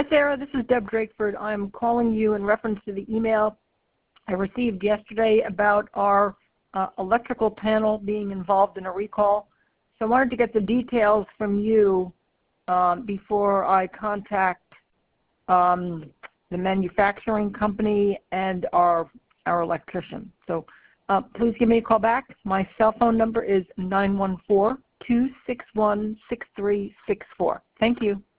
Hi, Sarah. This is Deb Drakeford. I'm calling you in reference to the email I received yesterday about our electrical panel being involved in a recall. So I wanted to get the details from you before I contact the manufacturing company and our electrician. So please give me a call back. My cell phone number is 914-261-6364. Thank you.